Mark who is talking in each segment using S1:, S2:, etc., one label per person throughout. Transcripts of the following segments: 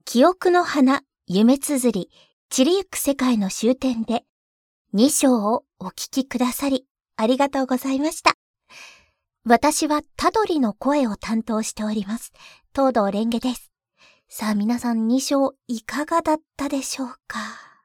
S1: 記憶の花、夢綴り、散りゆく世界の終点で、2章をお聞きくださり、ありがとうございました。私はたどりの声を担当しております。東堂蓮華です。さあ皆さん2章いかがだったでしょうか。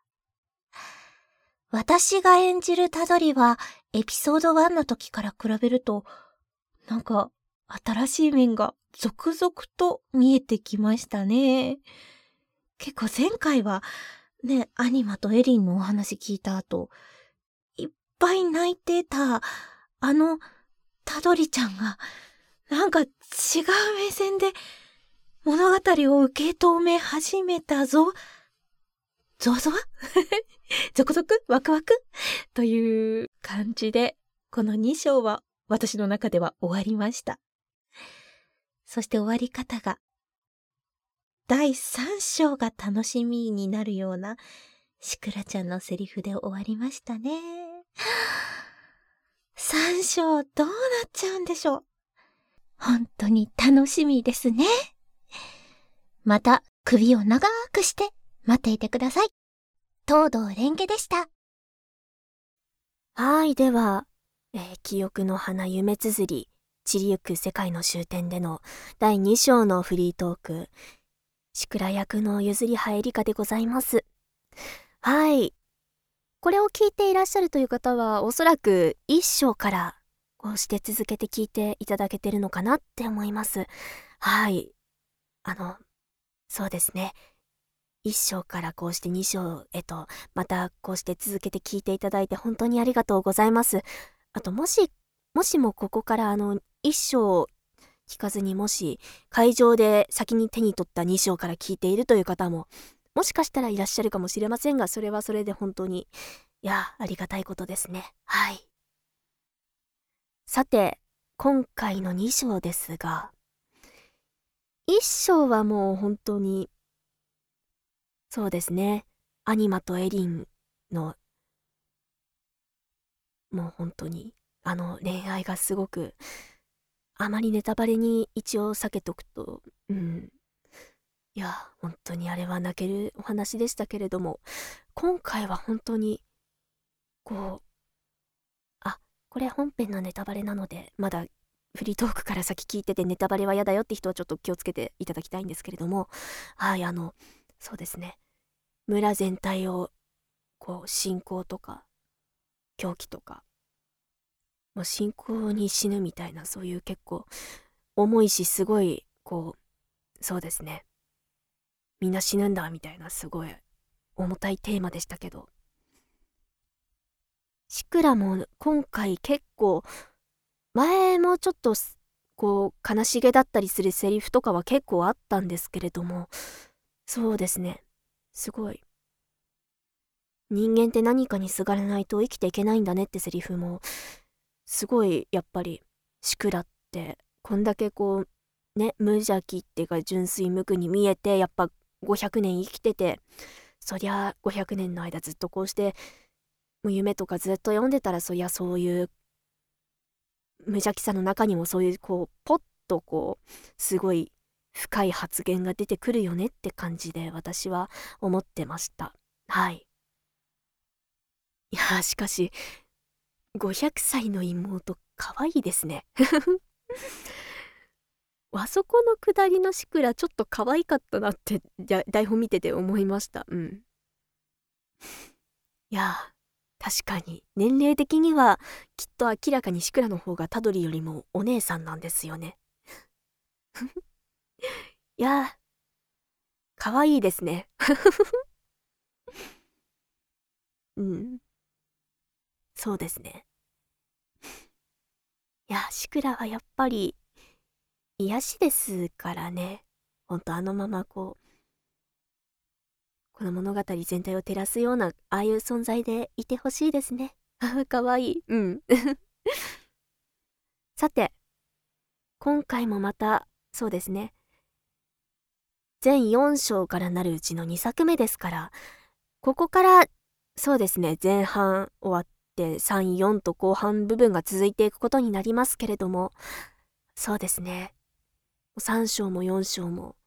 S1: 私が演じるたどりは、エピソード1の時から比べると、なんか新しい面が続々と見えてきましたね。結構前回はね、アニマとエリンのお話聞いた後、いっぱい泣いてたたどりちゃんが、なんか違う目線で物語を受け止め始めたぞ。ゾワゾワゾクゾクワクワクという感じで、この2章は私の中では終わりました。そして終わり方が、第3章が楽しみになるようなシクラちゃんのセリフで終わりましたね。3章どうなっちゃうんでしょう。本当に楽しみですね。また首を長くして待っていてください。東堂蓮華でした。
S2: はい、では、記憶の花夢綴り、散りゆく世界の終点での第2章のフリートーク、シクラ役のゆずりはえりかでございます。はい。これを聞いていらっしゃるという方は、おそらく1章からこうして続けて聞いていただけてるのかなって思います。はい。そうですね。1章からこうして2章へと、またこうして続けて聞いていただいて本当にありがとうございます。あと、もしもここから1章聞かずに、もし会場で先に手に取った2章から聞いているという方ももしかしたらいらっしゃるかもしれませんが、それはそれで本当にありがたいことですね。はい。さて、今回の2章ですが、1章はもう本当にそうですね、アニマとエリンのもう本当に恋愛がすごく、あまりネタバレに一応避けとくと、本当にあれは泣けるお話でしたけれども、今回は本当にこれ本編のネタバレなので、まだフリートークから先聞いててネタバレは嫌だよって人はちょっと気をつけていただきたいんですけれども、そうですね、村全体を信仰とか狂気とか、もう信仰に死ぬみたいな、そういう結構重いし、すごいそうですね、みんな死ぬんだみたいな、すごい重たいテーマでしたけど、シクラも今回結構、前もちょっと悲しげだったりするセリフとかは結構あったんですけれども、そうですね、すごい人間って何かにすがらないと生きていけないんだねってセリフもすごい、やっぱりシクラってこんだけ無邪気っていうか純粋無垢に見えて、やっぱ500年生きてて、そりゃ500年の間ずっとこうしてもう夢とかずっと読んでたら、そりゃそういう無邪気さの中にもそういうポッとすごい深い発言が出てくるよねって感じで私は思ってました。はい。しかし500歳の妹可愛いですね。あそこの下りのシクラちょっと可愛かったなって台本見てて思いました。確かに年齢的にはきっと明らかにシクラの方がタドリよりもお姉さんなんですよね。可愛いですね。そうですね。シクラはやっぱり癒しですからね。ほんとあのままこの物語全体を照らすような、ああいう存在でいてほしいですね。かわいい。さて、今回もまた、そうですね。全4章からなるうちの2作目ですから、ここから、そうですね、前半終わって3、4と後半部分が続いていくことになりますけれども、そうですね。3章も4章も、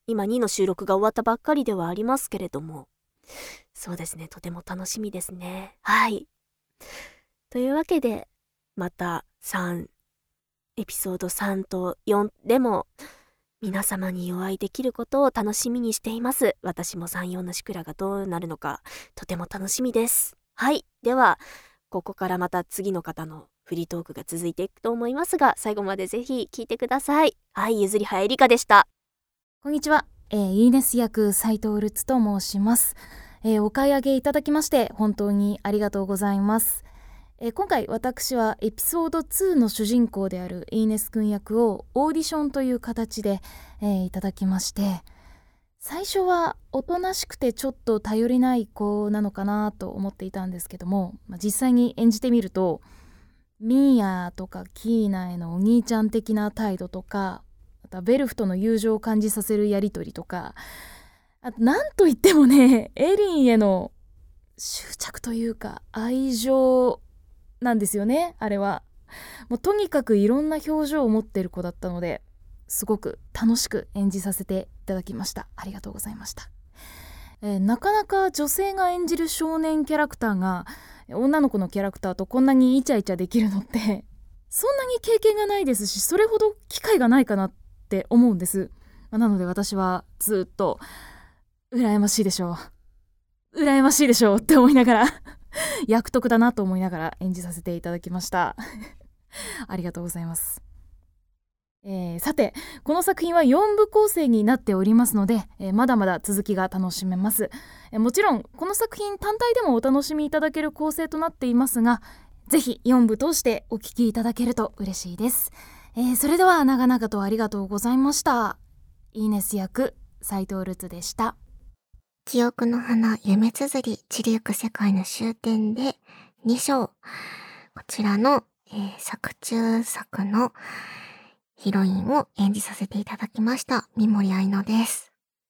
S2: 今2の収録が終わったばっかりではありますけれども、そうですね、とても楽しみですね。はい。というわけで、またエピソード3と4でも皆様にお会いできることを楽しみにしています。私も3、4のシクラがどうなるのかとても楽しみです。はい。では、ここからまた次の方のフリートークが続いていくと思いますが、最後までぜひ聞いてください。はい、ゆずりはえりかでした。
S3: こんにちは。イーネス役斉藤ルツと申します。お買い上げいただきまして本当にありがとうございます。今回私はエピソード2の主人公であるイーネス君役をオーディションという形で、いただきまして、最初はおとなしくてちょっと頼りない子なのかなと思っていたんですけども、実際に演じてみるとミーヤとかキーナへのお兄ちゃん的な態度とか、またベルフとの友情を感じさせるやり取りとか、あとなんといってもね、エリンへの執着というか愛情なんですよね。あれはもうとにかくいろんな表情を持っている子だったので、すごく楽しく演じさせていただきました。ありがとうございました。なかなか女性が演じる少年キャラクターが女の子のキャラクターとこんなにイチャイチャできるのってそんなに経験がないですし、それほど機会がないかなって思うんです。なので私はずっと羨ましいでしょうって思いながら役得だなと思いながら演じさせていただきましたありがとうございます。さて、この作品は4部構成になっておりますので、まだまだ続きが楽しめます。もちろんこの作品単体でもお楽しみいただける構成となっていますが、ぜひ4部通してお聞きいただけると嬉しいです。それでは長々とありがとうございました。イーネス役斉藤ルツでした。
S4: 記憶の花夢綴り散りゆく世界の終点で2章、こちらの、作中作のヒロインを演じさせていただきました三森愛乃です。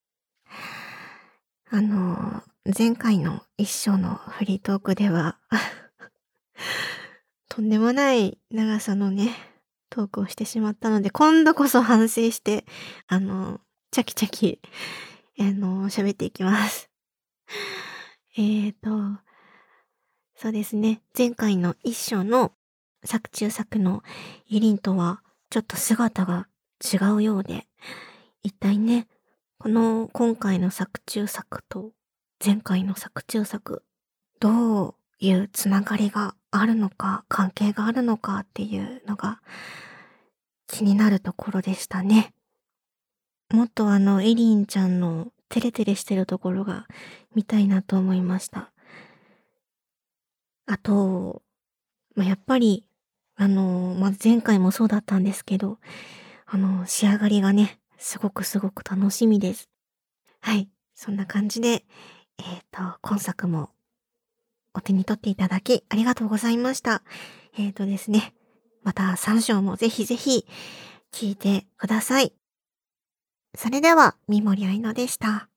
S4: 前回の一章のフリートークではとんでもない長さのねトークをしてしまったので、今度こそ反省してチャキチャキ喋っていきます。そうですね、前回の一章の作中作のユリンとはちょっと姿が違うようで、一体ね、今回の作中作と前回の作中作、どういうつながりがあるのか、関係があるのかっていうのが気になるところでしたね。もっとエリンちゃんのテレテレしてるところが見たいなと思いました。あと、やっぱり前回もそうだったんですけど、仕上がりがね、すごく楽しみです。はい。そんな感じで、今作もお手に取っていただきありがとうございました。ですね、また3章もぜひぜひ聞いてください。それでは、三森愛乃でした。